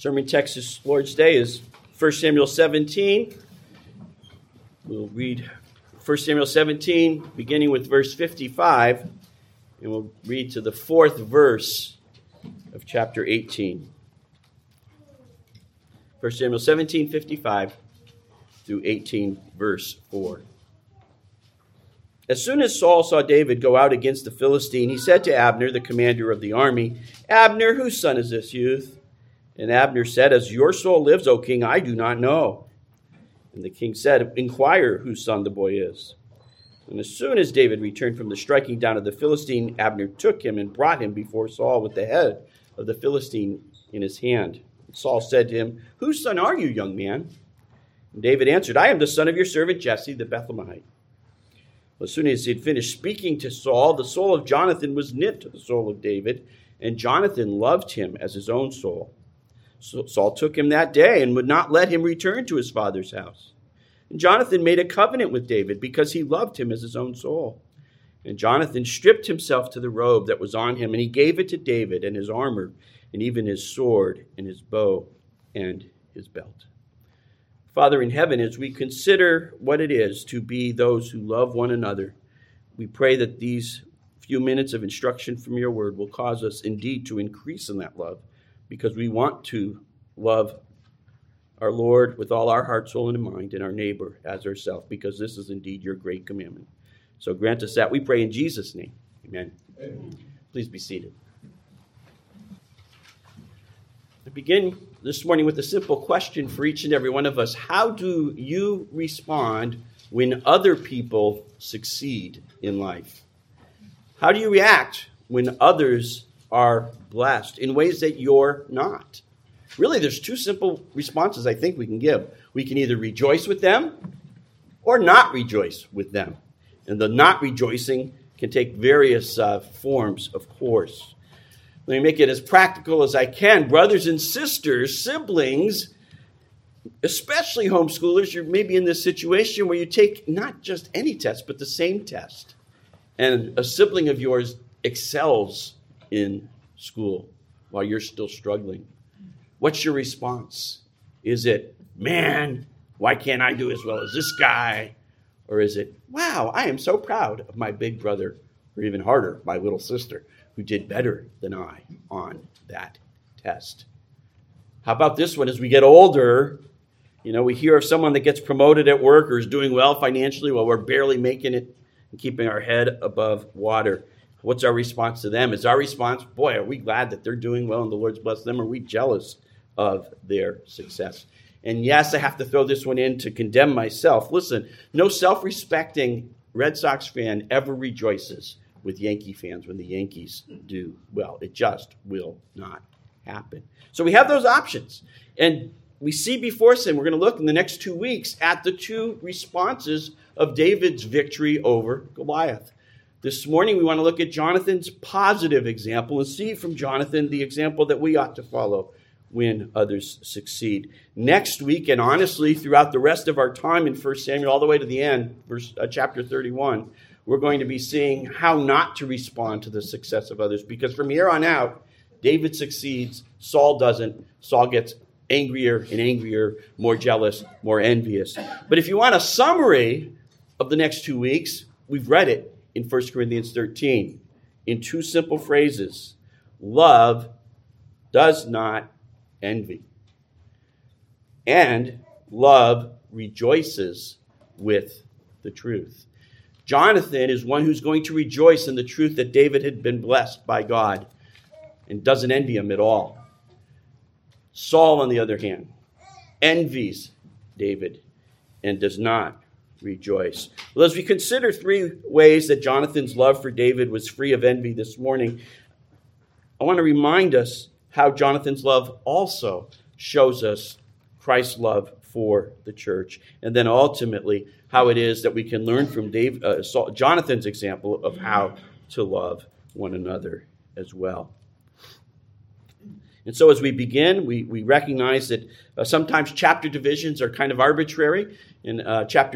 Sermon text this Lord's Day is 1 Samuel 17. We'll read 1 Samuel 17, beginning with verse 55, and we'll read to the fourth verse of chapter 18. 1 Samuel 17, 55 through 18, verse 4. As soon as Saul saw David go out against the Philistine, he said to Abner, the commander of the army, "Abner, whose son is this youth?" And Abner said, "As your soul lives, O king, I do not know." And the king said, "Inquire whose son the boy is." And as soon as David returned from the striking down of the Philistine, Abner took him and brought him before Saul with the head of the Philistine in his hand. And Saul said to him, "Whose son are you, young man?" And David answered, "I am the son of your servant Jesse the Bethlehemite." As soon as he had finished speaking to Saul, the soul of Jonathan was knit to the soul of David, and Jonathan loved him as his own soul. So Saul took him that day and would not let him return to his father's house. And Jonathan made a covenant with David because he loved him as his own soul. And Jonathan stripped himself to the robe that was on him, and he gave it to David and his armor, and even his sword and his bow and his belt. Father in heaven, as we consider what it is to be those who love one another, we pray that these few minutes of instruction from your word will cause us indeed to increase in that love, because we want to love our Lord with all our heart, soul, and mind, and our neighbor as ourselves, because this is indeed your great commandment. So grant us that, we pray in Jesus' name. Amen. Amen. Please be seated. I begin this morning with a simple question for each and every one of us. How do you respond when other people succeed in life? How do you react when others are blessed in ways that you're not? Really, there's two simple responses I think we can give. We can either rejoice with them or not rejoice with them. And the not rejoicing can take various forms, of course. Let me make it as practical as I can. Brothers and sisters, siblings, especially homeschoolers, you're maybe in this situation where you take not just any test, but the same test. And a sibling of yours excels in school while you're still struggling. What's your response? Is it, "Man, why can't I do as well as this guy?" Or is it, "Wow, I am so proud of my big brother," or even harder, my little sister, who did better than I on that test? How about this one? As we get older, we hear of someone that gets promoted at work or is doing well financially while we're barely making it and keeping our head above water. What's our response to them? Is our response, "Boy, are we glad that they're doing well and the Lord's blessed them," or are we jealous of their success? And yes, I have to throw this one in to condemn myself. Listen, no self-respecting Red Sox fan ever rejoices with Yankee fans when the Yankees do well. It just will not happen. So we have those options. And we see before us, and we're going to look in the next 2 weeks at the two responses of David's victory over Goliath. This morning, we want to look at Jonathan's positive example and see from Jonathan the example that we ought to follow when others succeed. Next week, and honestly, throughout the rest of our time in 1 Samuel, all the way to the end, chapter 31, we're going to be seeing how not to respond to the success of others. Because from here on out, David succeeds, Saul doesn't. Saul gets angrier and angrier, more jealous, more envious. But if you want a summary of the next 2 weeks, we've read it in 1 Corinthians 13 in two simple phrases. Love does not envy. And love rejoices with the truth. Jonathan is one who's going to rejoice in the truth that David had been blessed by God and doesn't envy him at all. Saul, on the other hand, envies David and does not rejoice. Well, as we consider three ways that Jonathan's love for David was free of envy this morning, I want to remind us how Jonathan's love also shows us Christ's love for the church. And then ultimately, how it is that we can learn from Jonathan's example of how to love one another as well. And so as we begin, we recognize that sometimes chapter divisions are kind of arbitrary. And chapter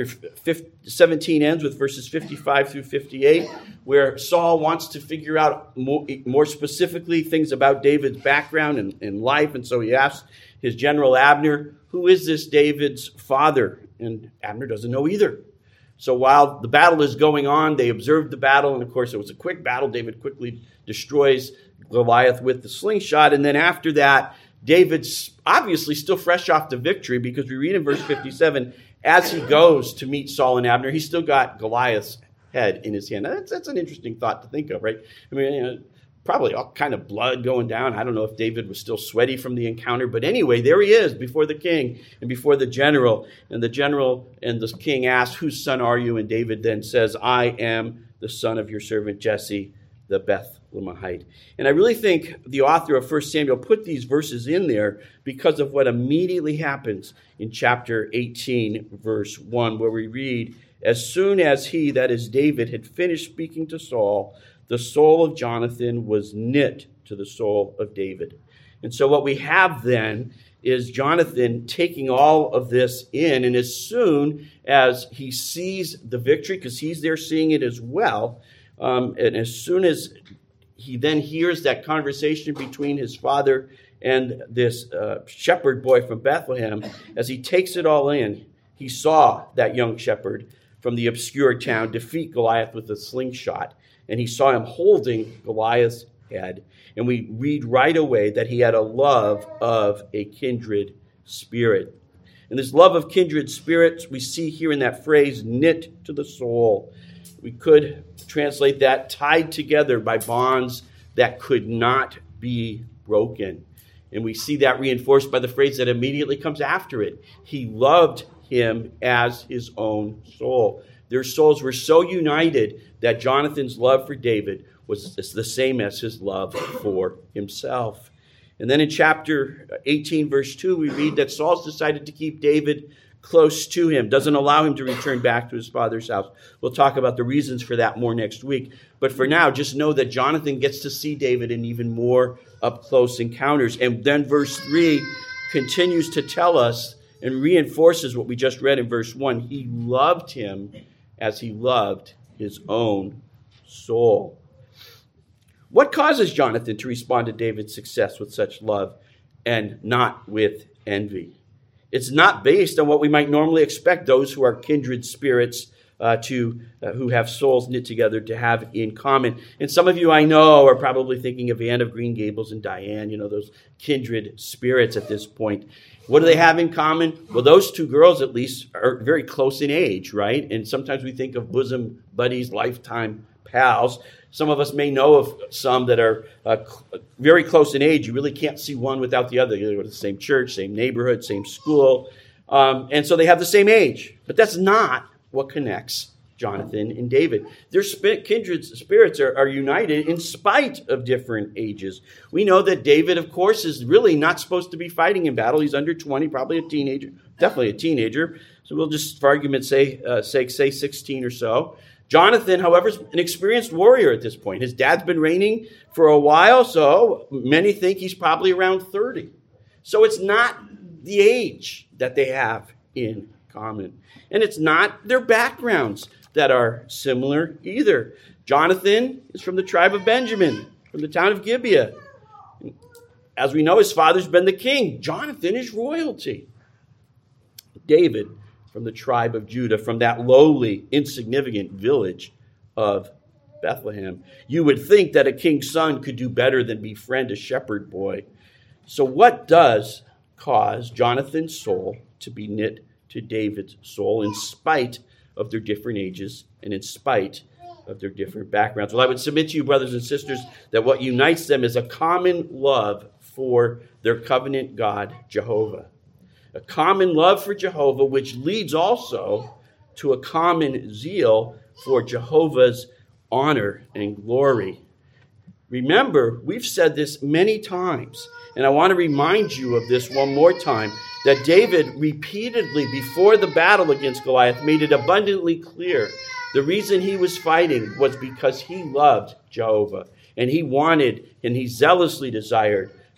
17 ends with verses 55 through 58, where Saul wants to figure out more specifically things about David's background and life. And so he asks his general Abner, who is this David's father? And Abner doesn't know either. So while the battle is going on, they observe the battle. And of course, it was a quick battle. David quickly destroys Goliath with the slingshot. And then after that, David's obviously still fresh off the victory, because we read in verse 57, as he goes to meet Saul and Abner, he's still got Goliath's head in his hand. Now, that's an interesting thought to think of, right? I mean, probably all kind of blood going down. I don't know if David was still sweaty from the encounter, but anyway, there he is before the king and before the general. And the general and the king ask, whose son are you? And David then says, I am the son of your servant Jesse, the Bethlehemite. And I really think the author of 1 Samuel put these verses in there because of what immediately happens in chapter 18, verse 1, where we read, as soon as he, that is David, had finished speaking to Saul, the soul of Jonathan was knit to the soul of David. And so what we have then is Jonathan taking all of this in, and as soon as he sees the victory, because he's there seeing it as well, and as soon as he then hears that conversation between his father and this shepherd boy from Bethlehem, as he takes it all in, he saw that young shepherd from the obscure town defeat Goliath with a slingshot, and he saw him holding Goliath's head. And we read right away that he had a love of a kindred spirit. And this love of kindred spirits we see here in that phrase, knit to the soul. We could translate that tied together by bonds that could not be broken. And we see that reinforced by the phrase that immediately comes after it. He loved him as his own soul. Their souls were so united that Jonathan's love for David was the same as his love for himself. And then in chapter 18, verse 2, we read that Saul's decided to keep David close to him, doesn't allow him to return back to his father's house. We'll talk about the reasons for that more next week. But for now, just know that Jonathan gets to see David in even more up-close encounters. And then verse 3 continues to tell us and reinforces what we just read in verse 1. He loved him as he loved his own soul. What causes Jonathan to respond to David's success with such love and not with envy? It's not based on what we might normally expect those who are kindred spirits who have souls knit together to have in common. And some of you I know are probably thinking of Anne of Green Gables and Diane, those kindred spirits at this point. What do they have in common? Well, those two girls at least are very close in age, right? And sometimes we think of bosom buddies, lifetime pals. Some of us may know of some that are very close in age. You really can't see one without the other. They go to the same church, same neighborhood, same school. And so they have the same age. But that's not what connects Jonathan and David. Their kindred spirits are united in spite of different ages. We know that David, of course, is really not supposed to be fighting in battle. He's under 20, probably a teenager, definitely a teenager. So we'll just, for argument's sake, say 16 or so. Jonathan, however, is an experienced warrior at this point. His dad's been reigning for a while, so many think he's probably around 30. So it's not the age that they have in common. And it's not their backgrounds that are similar either. Jonathan is from the tribe of Benjamin, from the town of Gibeah. As we know, his father's been the king. Jonathan is royalty. David, from the tribe of Judah, from that lowly, insignificant village of Bethlehem. You would think that a king's son could do better than befriend a shepherd boy. So what does cause Jonathan's soul to be knit to David's soul in spite of their different ages and in spite of their different backgrounds? Well, I would submit to you, brothers and sisters, that what unites them is a common love for their covenant God, Jehovah. A common love for Jehovah, which leads also to a common zeal for Jehovah's honor and glory. Remember, we've said this many times, and I want to remind you of this one more time, that David repeatedly, before the battle against Goliath, made it abundantly clear the reason he was fighting was because he loved Jehovah, and he wanted and he zealously desired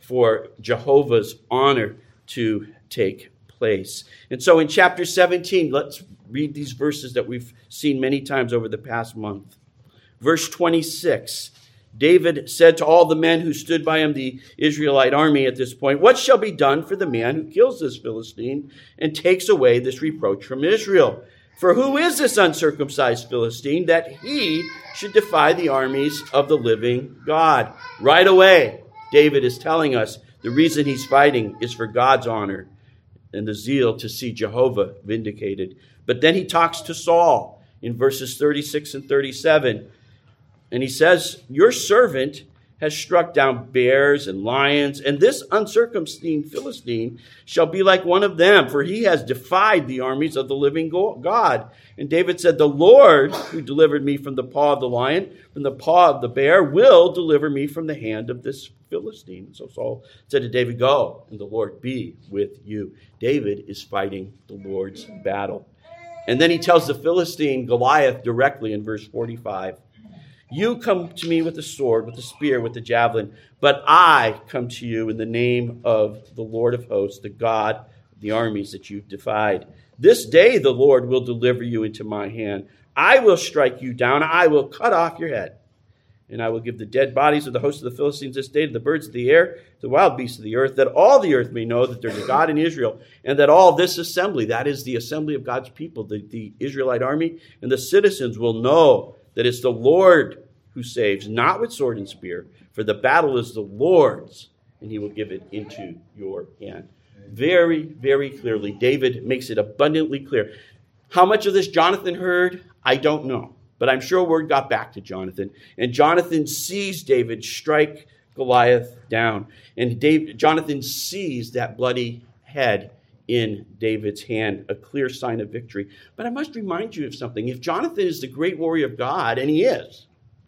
for Jehovah's honor to take place. And so in chapter 17, let's read these verses that we've seen many times over the past month. Verse 26, David said to all the men who stood by him, the Israelite army at this point, "What shall be done for the man who kills this Philistine and takes away this reproach from Israel? For who is this uncircumcised Philistine that he should defy the armies of the living God?" Right away, David is telling us the reason he's fighting is for God's honor and the zeal to see Jehovah vindicated. But then he talks to Saul in verses 36 and 37. And he says, "Your servant has struck down bears and lions, and this uncircumcised Philistine shall be like one of them, for he has defied the armies of the living God." And David said, "The Lord, who delivered me from the paw of the lion, from the paw of the bear, will deliver me from the hand of this Philistine." So Saul said to David, "Go, and the Lord be with you." David is fighting the Lord's battle. And then he tells the Philistine Goliath directly in verse 45, "You come to me with the sword, with the spear, with the javelin, but I come to you in the name of the Lord of hosts, the God of the armies that you've defied. This day the Lord will deliver you into my hand. I will strike you down. I will cut off your head. And I will give the dead bodies of the host of the Philistines this day to the birds of the air, to the wild beasts of the earth, that all the earth may know that there's a God in Israel, and that all this assembly," that is the assembly of God's people, the Israelite army, "and the citizens will know that it's the Lord who saves, not with sword and spear, for the battle is the Lord's, and he will give it into your hand." Very, very clearly, David makes it abundantly clear. How much of this Jonathan heard, I don't know. But I'm sure word got back to Jonathan. And Jonathan sees David strike Goliath down. And Jonathan sees that bloody head in David's hand, a clear sign of victory. But I must remind you of something. If Jonathan is the great warrior of God, and he is,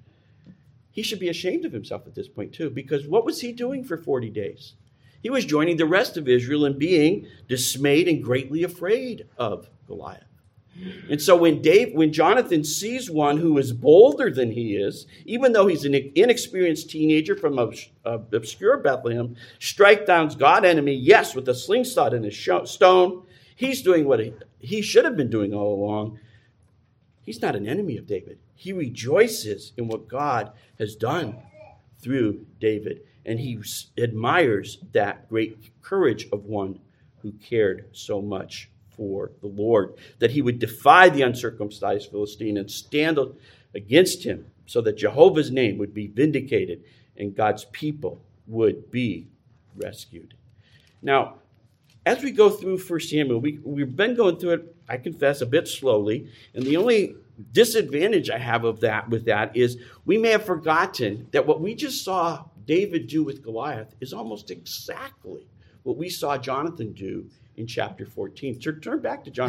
he should be ashamed of himself at this point too. Because what was he doing for 40 days? He was joining the rest of Israel in being dismayed and greatly afraid of Goliath. And so when Jonathan sees one who is bolder than he is, even though he's an inexperienced teenager from obscure Bethlehem, strike down God's enemy, yes, with a slingshot and a stone, he's doing what he should have been doing all along. He's not an enemy of David. He rejoices in what God has done through David, and he admires that great courage of one who cared so much for the Lord, that he would defy the uncircumcised Philistine and stand against him so that Jehovah's name would be vindicated and God's people would be rescued. Now, as we go through 1 Samuel, we've been going through it, I confess, a bit slowly, and the only disadvantage I have with that is we may have forgotten that what we just saw David do with Goliath is almost exactly what we saw Jonathan do in chapter 14. So turn back to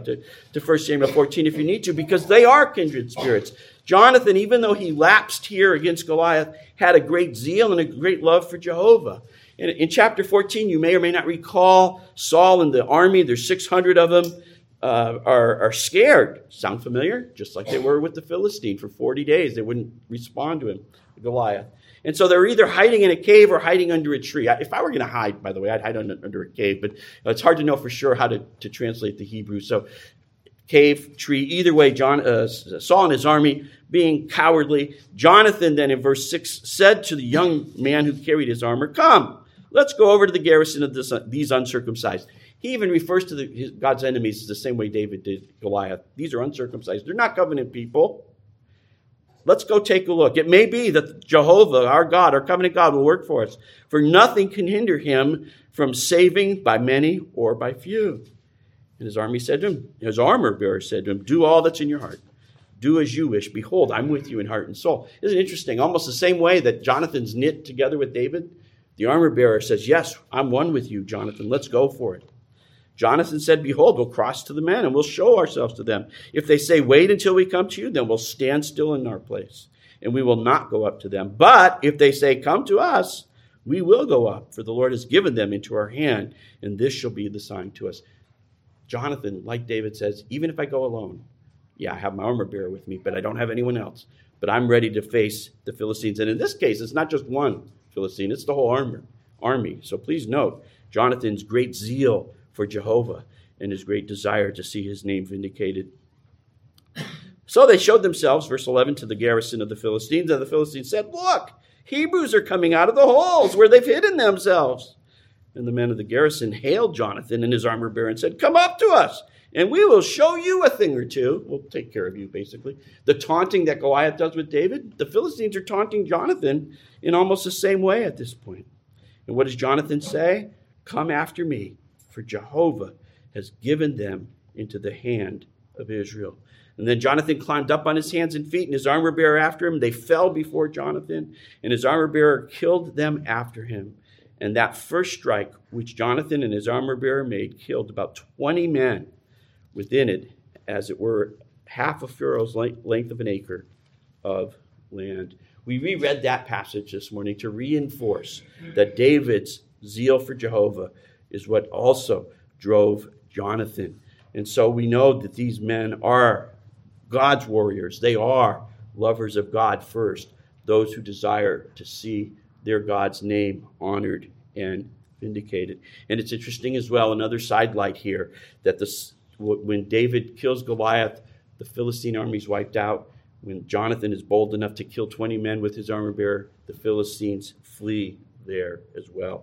1 Samuel 14 if you need to, because they are kindred spirits. Jonathan, even though he lapsed here against Goliath, had a great zeal and a great love for Jehovah. And in chapter 14, you may or may not recall Saul and the army, there's 600 of them, are scared. Sound familiar? Just like they were with the Philistine for 40 days. They wouldn't respond to him, Goliath. And so they're either hiding in a cave or hiding under a tree. If I were going to hide, by the way, I'd hide under a cave, but it's hard to know for sure how to translate the Hebrew. So cave, tree, either way, Saul and his army being cowardly. Jonathan then in verse 6 said to the young man who carried his armor, "Come, let's go over to the garrison of these uncircumcised." He even refers to God's enemies the same way David did Goliath. These are uncircumcised. They're not covenant people. Let's go take a look. It may be that Jehovah, our God, our covenant God, will work for us. For nothing can hinder him from saving by many or by few. And his army said to him, his armor bearer said to him, "Do all that's in your heart. Do as you wish. Behold, I'm with you in heart and soul." Isn't it interesting? Almost the same way that Jonathan's knit together with David. The armor bearer says, "Yes, I'm one with you, Jonathan. Let's go for it." Jonathan said, "Behold, we'll cross to the men and we'll show ourselves to them. If they say, 'Wait until we come to you,' then we'll stand still in our place and we will not go up to them. But if they say, 'Come to us,' we will go up, for the Lord has given them into our hand, and this shall be the sign to us." Jonathan, like David, says, even if I go alone, yeah, I have my armor bearer with me, but I don't have anyone else. But I'm ready to face the Philistines. And in this case, it's not just one Philistine, it's the whole army. army. So please note Jonathan's great zeal for Jehovah and his great desire to see his name vindicated. So they showed themselves, verse 11, to the garrison of the Philistines, and the Philistines said, "Look, Hebrews are coming out of the holes where they've hidden themselves." And the men of the garrison hailed Jonathan and his armor bearer and said, "Come up to us, and we will show you a thing or two." We'll take care of you, basically. The taunting that Goliath does with David, the Philistines are taunting Jonathan in almost the same way at this point. And what does Jonathan say? "Come after me, for Jehovah has given them into the hand of Israel." And then Jonathan climbed up on his hands and feet, and his armor bearer after him. They fell before Jonathan, and his armor bearer killed them after him. And that first strike, which Jonathan and his armor bearer made, killed about 20 men within it, as it were half of Pharaoh's length of an acre of land. We reread that passage this morning to reinforce that David's zeal for Jehovah is what also drove Jonathan. And so we know that these men are God's warriors. They are lovers of God first, those who desire to see their God's name honored and vindicated. And it's interesting as well, another sidelight here, that when David kills Goliath, the Philistine army is wiped out. When Jonathan is bold enough to kill 20 men with his armor bearer, the Philistines flee there as well.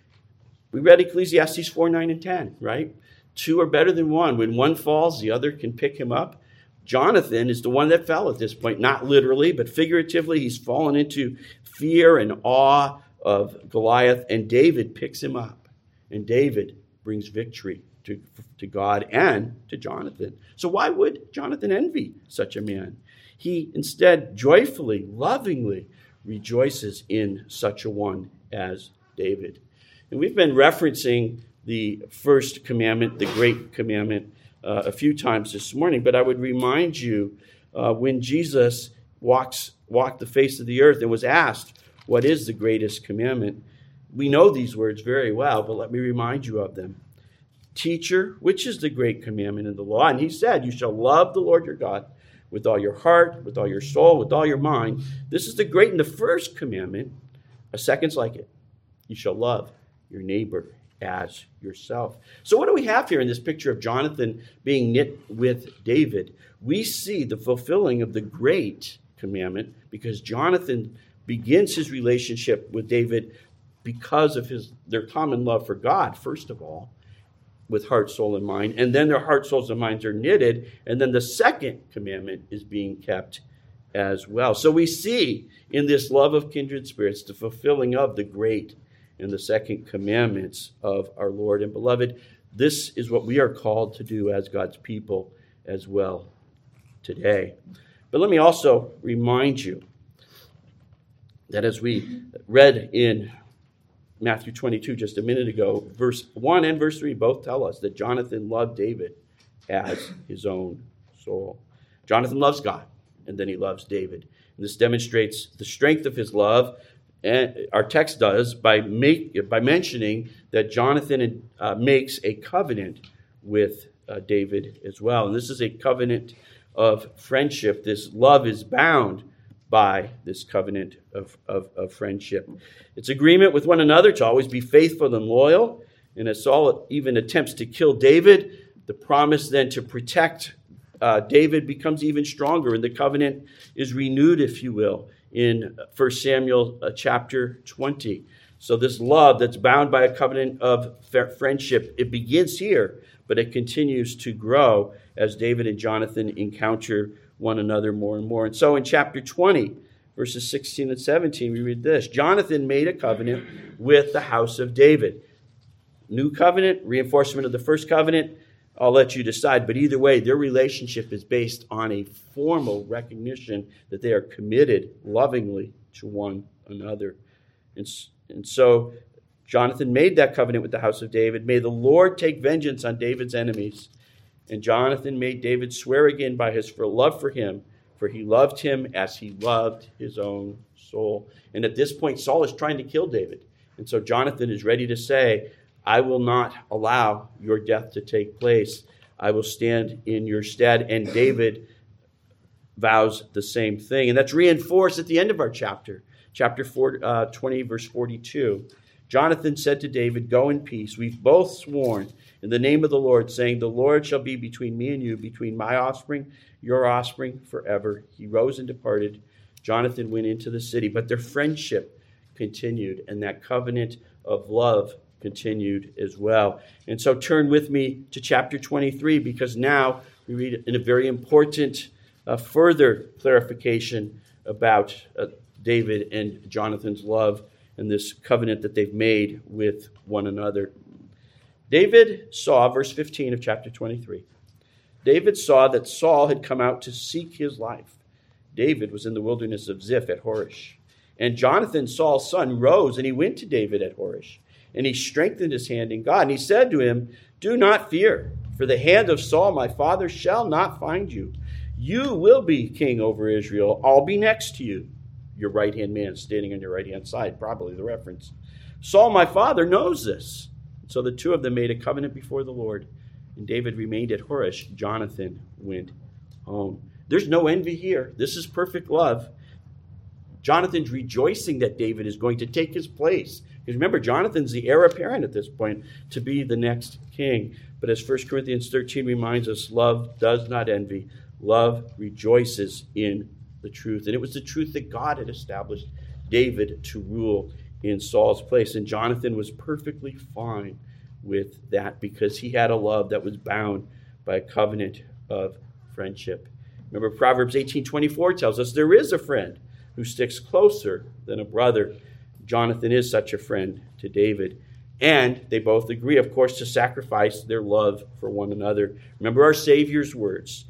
We read Ecclesiastes 4, 9, and 10, right? Two are better than one. When one falls, the other can pick him up. Jonathan is the one that fell at this point, not literally, but figuratively. He's fallen into fear and awe of Goliath, and David picks him up. And David brings victory to God and to Jonathan. So why would Jonathan envy such a man? He instead joyfully, lovingly rejoices in such a one as David. And we've been referencing the first commandment, the great commandment, a few times this morning, but I would remind you when Jesus walked the face of the earth and was asked, what is the greatest commandment? We know these words very well, but let me remind you of them. Teacher, which is the great commandment in the law? And he said, you shall love the Lord your God with all your heart, with all your soul, with all your mind. This is the great and the first commandment. A second's like it. You shall love your neighbor as yourself. So what do we have here in this picture of Jonathan being knit with David? We see the fulfilling of the great commandment because Jonathan begins his relationship with David because of their common love for God, first of all, with heart, soul, and mind. And then their heart, souls, and minds are knitted. And then the second commandment is being kept as well. So we see in this love of kindred spirits the fulfilling of the great and the second commandments of our Lord and beloved. This is what we are called to do as God's people as well today. But let me also remind you that as we read in Matthew 22 just a minute ago, verse 1 and verse 3 both tell us that Jonathan loved David as his own soul. Jonathan loves God, and then he loves David. And this demonstrates the strength of his love. And our text does by mentioning that Jonathan makes a covenant with David as well. And this is a covenant of friendship. This love is bound by this covenant of friendship. It's agreement with one another to always be faithful and loyal. And as Saul even attempts to kill David, the promise then to protect David becomes even stronger. And the covenant is renewed, if you will, in 1 Samuel chapter 20. So this love that's bound by a covenant of friendship, it begins here, but it continues to grow as David and Jonathan encounter one another more and more. And so in chapter 20, verses 16 and 17, we read this. Jonathan made a covenant with the house of David. New covenant, reinforcement of the first covenant, I'll let you decide. But either way, their relationship is based on a formal recognition that they are committed lovingly to one another. And so Jonathan made that covenant with the house of David. May the Lord take vengeance on David's enemies. And Jonathan made David swear again by his love for him, for he loved him as he loved his own soul. And at this point, Saul is trying to kill David. And so Jonathan is ready to say, I will not allow your death to take place. I will stand in your stead. And David vows the same thing. And that's reinforced at the end of our chapter 20, verse 42. Jonathan said to David, "Go in peace. We've both sworn in the name of the Lord, saying, 'The Lord shall be between me and you, between my offspring, your offspring forever.' He rose and departed. Jonathan went into the city, but their friendship continued, and that covenant of love continued as well." And so turn with me to chapter 23, because now we read in a very important further clarification about David and Jonathan's love and this covenant that they've made with one another. David saw, verse 15 of chapter 23, David saw that Saul had come out to seek his life. David was in the wilderness of Ziph at Horish. And Jonathan, Saul's son, rose, and he went to David at Horish. And he strengthened his hand in God. And he said to him, "Do not fear, for the hand of Saul my father shall not find you. You will be king over Israel. I'll be next to you." Your right-hand man standing on your right-hand side, probably the reference. "Saul my father knows this." So the two of them made a covenant before the Lord. And David remained at Horish. Jonathan went home. There's no envy here. This is perfect love. Jonathan's rejoicing that David is going to take his place. Because remember, Jonathan's the heir apparent at this point to be the next king. But as 1 Corinthians 13 reminds us, love does not envy. Love rejoices in the truth. And it was the truth that God had established David to rule in Saul's place. And Jonathan was perfectly fine with that because he had a love that was bound by a covenant of friendship. Remember, Proverbs 18:24 tells us there is a friend who sticks closer than a brother. Jonathan is such a friend to David. And they both agree, of course, to sacrifice their love for one another. Remember our Savior's words.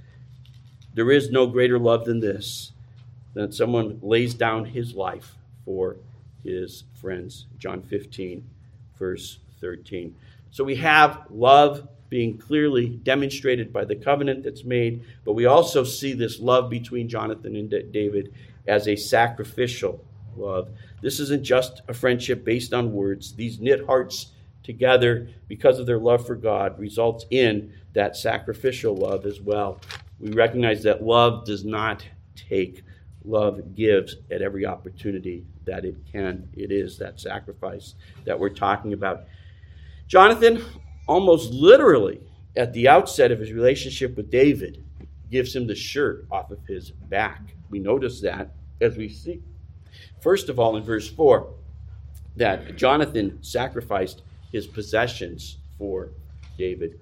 There is no greater love than this, that someone lays down his life for his friends. John 15, verse 13. So we have love being clearly demonstrated by the covenant that's made, but we also see this love between Jonathan and David as a sacrificial love. This isn't just a friendship based on words. These knit hearts together because of their love for God results in that sacrificial love as well. We recognize that love does not take. Love gives at every opportunity that it can. It is that sacrifice that we're talking about. Jonathan, almost literally at the outset of his relationship with David, gives him the shirt off of his back. We notice that as we see, first of all, in verse 4, that Jonathan sacrificed his possessions for David.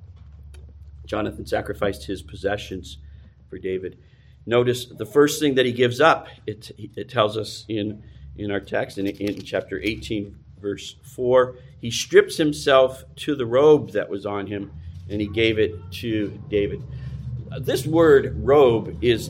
Jonathan sacrificed his possessions for David. Notice the first thing that he gives up, it tells us in our text, in chapter 18, verse 4, he strips himself to the robe that was on him, and he gave it to David. This word, robe, is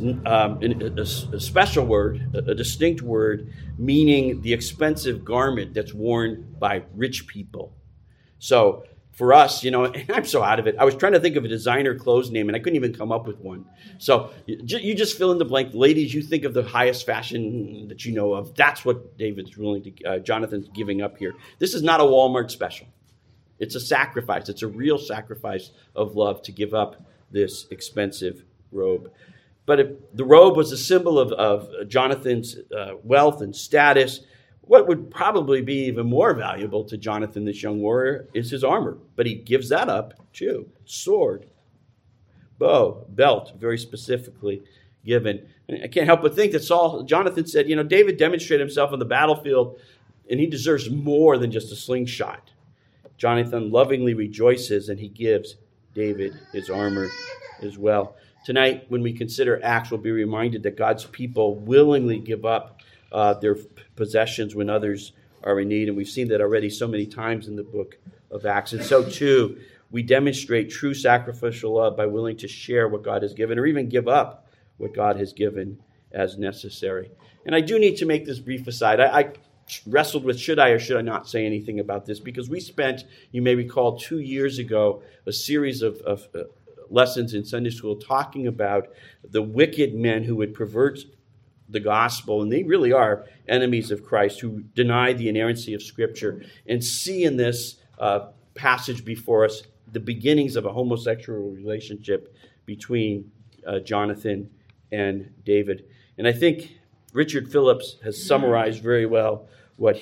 a special word, a distinct word, meaning the expensive garment that's worn by rich people. So for us, and I'm so out of it. I was trying to think of a designer clothes name, and I couldn't even come up with one. So you just fill in the blank. Ladies, you think of the highest fashion that you know of. That's what Jonathan's giving up here. This is not a Walmart special. It's a sacrifice. It's a real sacrifice of love to give up this expensive robe. But the robe was a symbol of Jonathan's wealth and status. What would probably be even more valuable to Jonathan, this young warrior, is his armor. But he gives that up too. Sword, bow, belt, very specifically given. And I can't help but think that Jonathan said, David demonstrated himself on the battlefield, and he deserves more than just a slingshot. Jonathan lovingly rejoices, and he gives David his armor as well. Tonight, when we consider Acts, we'll be reminded that God's people willingly give up their possessions when others are in need. And we've seen that already so many times in the book of Acts. And so, too, we demonstrate true sacrificial love by willing to share what God has given or even give up what God has given as necessary. And I do need to make this brief aside. I wrestled with should I or should I not say anything about this, because we spent, you may recall, 2 years ago, a series of lessons in Sunday school talking about the wicked men who would pervert the gospel, and they really are enemies of Christ, who deny the inerrancy of Scripture and see in this passage before us the beginnings of a homosexual relationship between Jonathan and David. And I think Richard Phillips has summarized very well what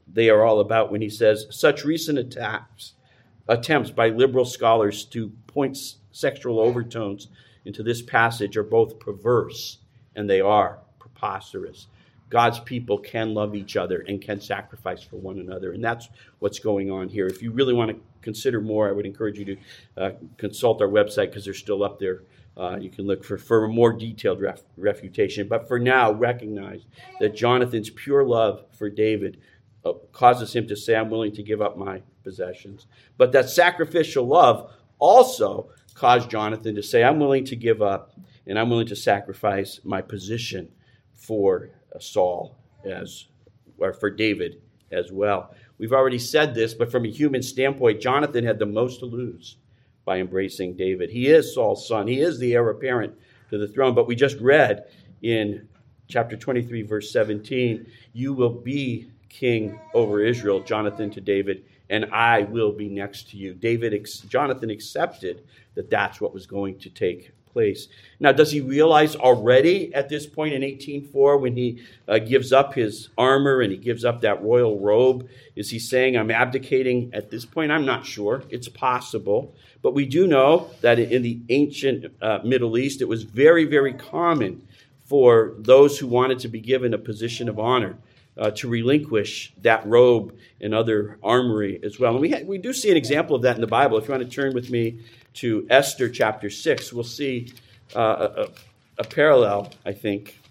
they are all about when he says, such recent attempts by liberal scholars to point sexual overtones into this passage are both perverse and they are preposterous. God's people can love each other and can sacrifice for one another. And that's what's going on here. If you really want to consider more, I would encourage you to consult our website because they're still up there. You can look for a more detailed refutation. But for now, recognize that Jonathan's pure love for David causes him to say, I'm willing to give up my possessions. But that sacrificial love also caused Jonathan to say, I'm willing to give up and I'm willing to sacrifice my position for Saul or for David as well. We've already said this, but from a human standpoint, Jonathan had the most to lose by embracing David. He is Saul's son. He is the heir apparent to the throne. But we just read in chapter 23, verse 17, you will be king over Israel, Jonathan to David, and I will be next to you. Jonathan accepted that that's what was going to take place. Now, does he realize already at this point in 18:4 when he gives up his armor and he gives up that royal robe, is he saying, I'm abdicating at this point? I'm not sure. It's possible. But we do know that in the ancient Middle East, it was very, very common for those who wanted to be given a position of honor to relinquish that robe and other armory as well. And we do see an example of that in the Bible. If you want to turn with me to Esther chapter 6, we'll see a parallel, I think.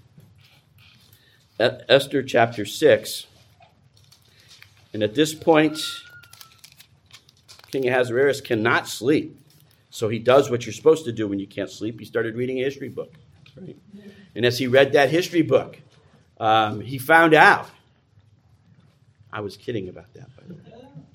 Esther chapter 6. And at this point, King Ahasuerus cannot sleep. So he does what you're supposed to do when you can't sleep. He started reading a history book. Right? And as he read that history book, he found out. I was kidding about that, by the way.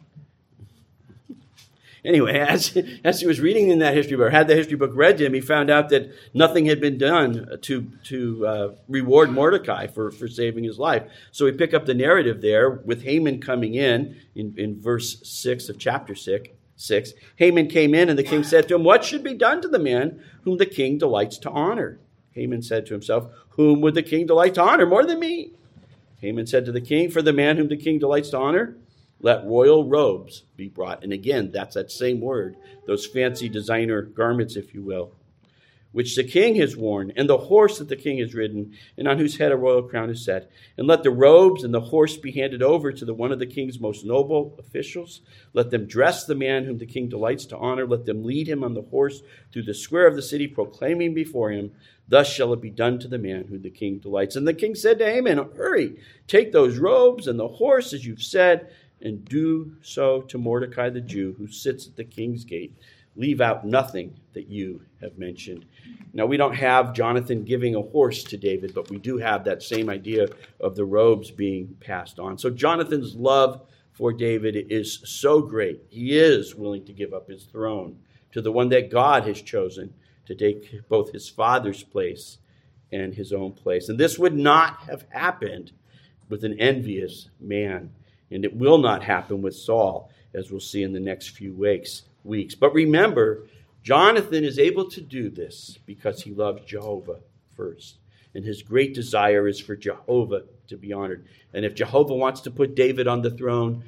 Anyway, as he was reading in that history book, or had the history book read to him, he found out that nothing had been done to reward Mordecai for saving his life. So we pick up the narrative there with Haman coming in verse 6 of chapter 6. Haman came in, and the king said to him, what should be done to the man whom the king delights to honor? Haman said to himself, whom would the king delight to honor more than me? Haman said to the king, for the man whom the king delights to honor, let royal robes be brought. And again, that's that same word, those fancy designer garments, if you will, which the king has worn, and the horse that the king has ridden, and on whose head a royal crown is set. And let the robes and the horse be handed over to one of the king's most noble officials. Let them dress the man whom the king delights to honor. Let them lead him on the horse through the square of the city, proclaiming before him, thus shall it be done to the man whom the king delights. And the king said to Haman, hurry, take those robes and the horse as you've said, and do so to Mordecai the Jew, who sits at the king's gate. Leave out nothing that you have mentioned. Now, we don't have Jonathan giving a horse to David, but we do have that same idea of the robes being passed on. So Jonathan's love for David is so great. He is willing to give up his throne to the one that God has chosen to take both his father's place and his own place. And this would not have happened with an envious man. And it will not happen with Saul, as we'll see in the next few weeks. But remember, Jonathan is able to do this because he loves Jehovah first. And his great desire is for Jehovah to be honored. And if Jehovah wants to put David on the throne,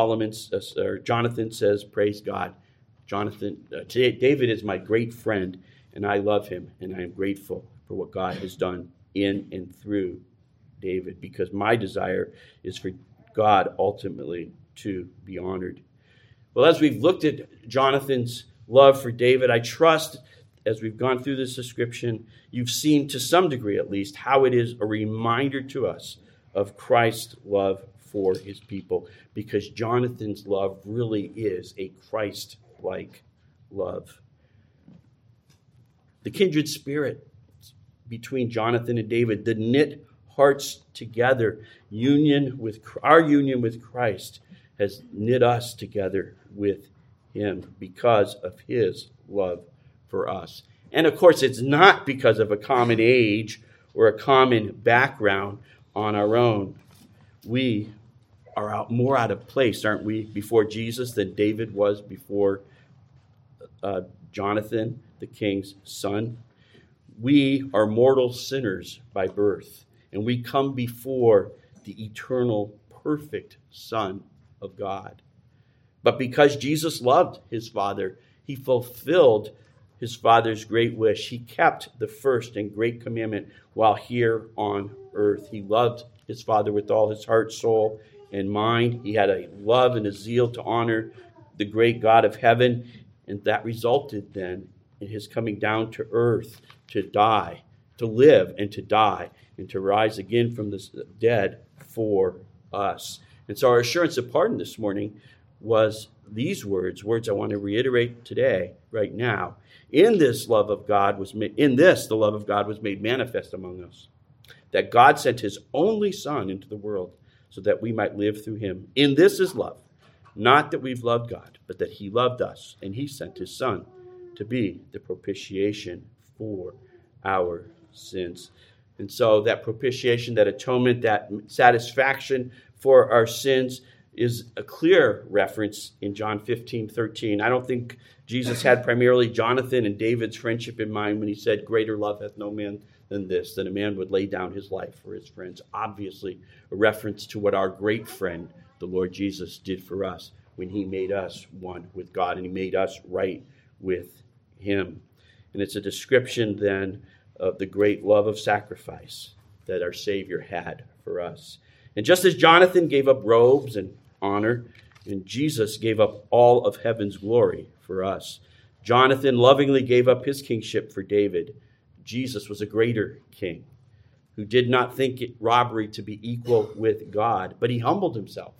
Jonathan says, praise God. David is my great friend, and I love him, and I am grateful for what God has done in and through David, because my desire is for God ultimately to be honored. Well, as we've looked at Jonathan's love for David, I trust as we've gone through this description, you've seen to some degree at least how it is a reminder to us of Christ's love for his people, because Jonathan's love really is a Christ-like love. The kindred spirit between Jonathan and David, the knit hearts together, our union with Christ has knit us together with him because of his love for us. And of course, it's not because of a common age or a common background on our own. We are more out of place, aren't we, before Jesus than David was before Jonathan, the king's son. We are mortal sinners by birth, and we come before the eternal perfect Son of God. But because Jesus loved his Father, he fulfilled his Father's great wish. He kept the first and great commandment while here on earth. He loved his Father with all his heart, soul, and mind. He had a love and a zeal to honor the great God of heaven, and that resulted then in his coming down to earth to die, to live and to die, and to rise again from the dead for us. And so our assurance of pardon this morning was these words I want to reiterate today, right now. In this, the love of God was made manifest among us, that God sent his only Son into the world so that we might live through him. In this is love, not that we've loved God, but that he loved us, and he sent his Son to be the propitiation for our sins. And so that propitiation, that atonement, that satisfaction for our sins is a clear reference in John 15:13. I don't think Jesus had primarily Jonathan and David's friendship in mind when he said, greater love hath no man than this, that a man would lay down his life for his friends. Obviously, a reference to what our great friend, the Lord Jesus, did for us when he made us one with God and he made us right with him. And it's a description then of the great love of sacrifice that our Savior had for us. And just as Jonathan gave up robes and honor, and Jesus gave up all of heaven's glory for us, Jonathan lovingly gave up his kingship for David. Jesus was a greater king who did not think it robbery to be equal with God, but he humbled himself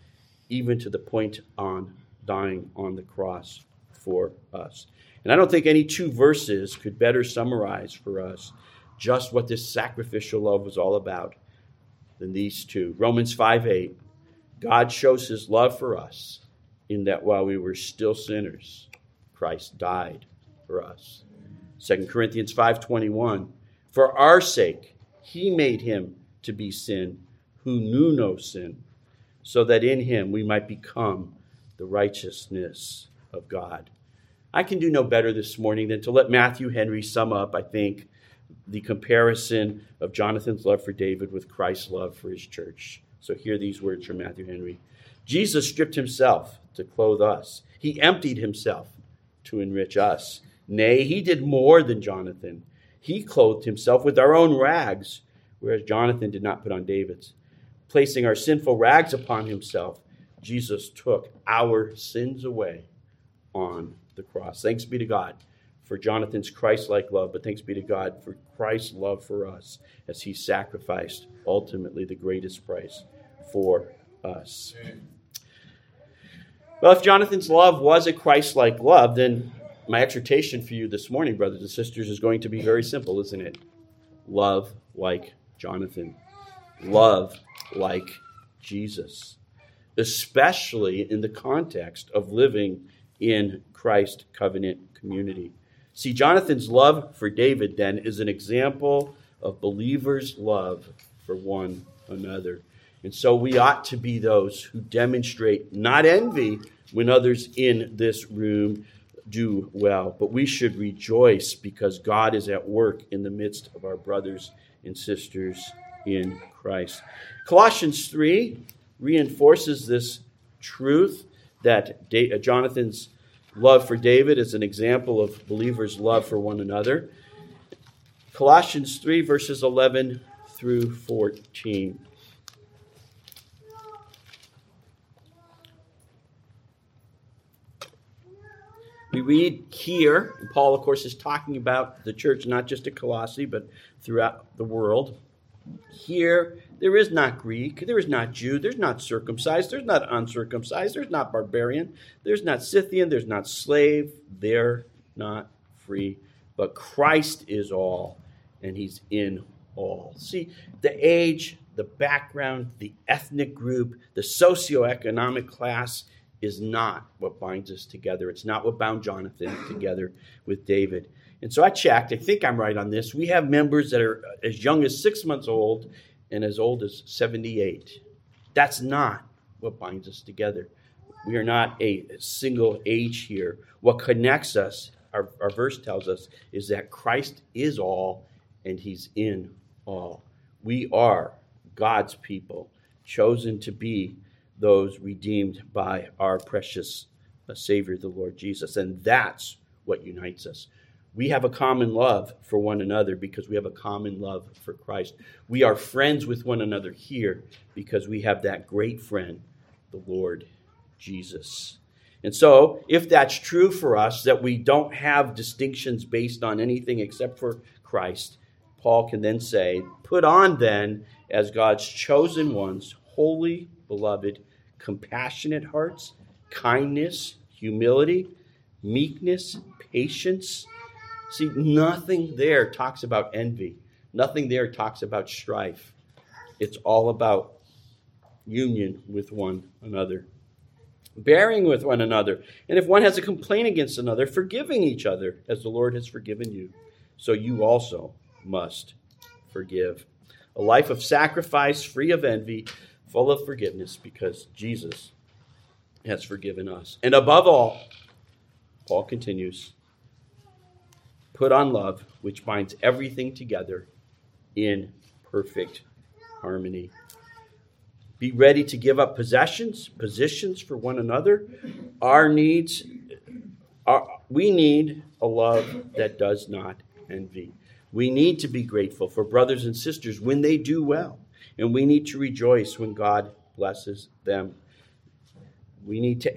even to the point on dying on the cross for us. And I don't think any two verses could better summarize for us just what this sacrificial love was all about than these two. Romans 5:8, God shows his love for us in that while we were still sinners, Christ died for us. 2 Corinthians 5:21, for our sake he made him to be sin who knew no sin, so that in him we might become the righteousness of God. I can do no better this morning than to let Matthew Henry sum up, I think, the comparison of Jonathan's love for David with Christ's love for his church. So hear these words from Matthew Henry. Jesus stripped himself to clothe us. He emptied himself to enrich us. Nay, he did more than Jonathan. He clothed himself with our own rags, whereas Jonathan did not put on David's. Placing our sinful rags upon himself, Jesus took our sins away on the cross. Thanks be to God for Jonathan's Christ-like love, but thanks be to God for Christ's love for us as he sacrificed ultimately the greatest price for us. Well, if Jonathan's love was a Christ-like love, then my exhortation for you this morning, brothers and sisters, is going to be very simple, isn't it? Love like Jonathan. Love like Jesus, especially in the context of living in Christ covenant community. See, Jonathan's love for David then is an example of believers' love for one another. And so we ought to be those who demonstrate not envy when others in this room do well, but we should rejoice because God is at work in the midst of our brothers and sisters in Christ. Colossians 3 reinforces this truth that Jonathan's love for David is an example of believers' love for one another. Colossians 3, verses 11 through 14. We read here, and Paul, of course, is talking about the church, not just at Colossae, but throughout the world. Here, there is not Greek, there is not Jew, there's not circumcised, there's not uncircumcised, there's not barbarian, there's not Scythian, there's not slave, they're not free. But Christ is all, and he's in all. See, the age, the background, the ethnic group, the socioeconomic class is not what binds us together. It's not what bound Jonathan together with David. And so I checked. I think I'm right on this. We have members that are as young as 6 months old and as old as 78. That's not what binds us together. We are not a single age here. What connects us, our verse tells us, is that Christ is all and he's in all. We are God's people, chosen to be those redeemed by our precious Savior, the Lord Jesus. And that's what unites us. We have a common love for one another because we have a common love for Christ. We are friends with one another here because we have that great friend, the Lord Jesus. And so, if that's true for us, that we don't have distinctions based on anything except for Christ, Paul can then say, put on then, as God's chosen ones, holy, beloved, compassionate hearts, kindness, humility, meekness, patience. See, nothing there talks about envy. Nothing there talks about strife. It's all about union with one another, bearing with one another. And if one has a complaint against another, forgiving each other as the Lord has forgiven you. So you also must forgive. A life of sacrifice, free of envy, full of forgiveness, because Jesus has forgiven us. And above all, Paul continues, put on love, which binds everything together in perfect harmony. Be ready to give up positions for one another. We need a love that does not envy. We need to be grateful for brothers and sisters when they do well. And we need to rejoice when God blesses them. We need to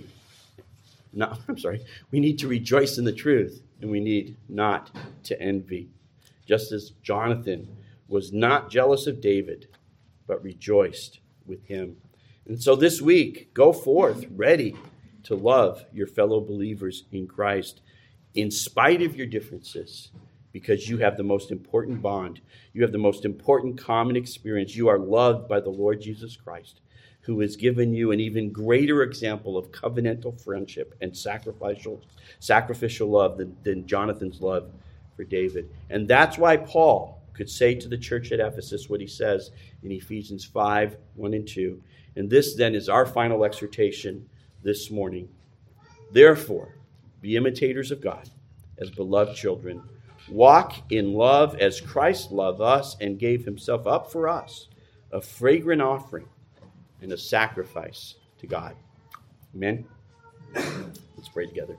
we need to rejoice in the truth, and we need not to envy. Just as Jonathan was not jealous of David, but rejoiced with him. And so this week, go forth ready to love your fellow believers in Christ in spite of your differences, because you have the most important bond. You have the most important common experience. You are loved by the Lord Jesus Christ, who has given you an even greater example of covenantal friendship and sacrificial love than Jonathan's love for David. And that's why Paul could say to the church at Ephesus what he says in Ephesians 5, 1 and 2. And this then is our final exhortation this morning. Therefore, be imitators of God as beloved children. Walk in love as Christ loved us and gave himself up for us, a fragrant offering and a sacrifice to God. Amen? Let's pray together.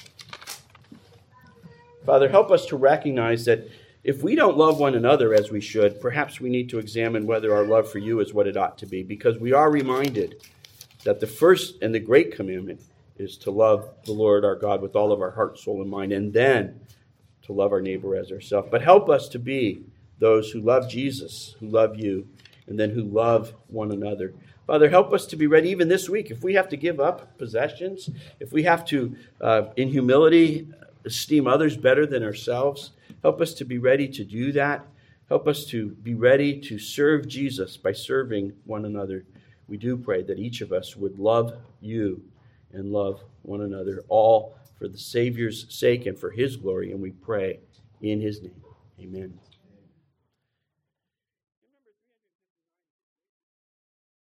Father, help us to recognize that if we don't love one another as we should, perhaps we need to examine whether our love for you is what it ought to be, because we are reminded that the first and the great commandment is to love the Lord our God with all of our heart, soul, and mind, and then to love our neighbor as ourselves. But help us to be those who love Jesus, who love you, and then who love one another. Father, help us to be ready even this week. If we have to give up possessions, if we have to, in humility, esteem others better than ourselves, help us to be ready to do that. Help us to be ready to serve Jesus by serving one another. We do pray that each of us would love you and love one another, all for the Savior's sake and for his glory. And we pray in his name. Amen.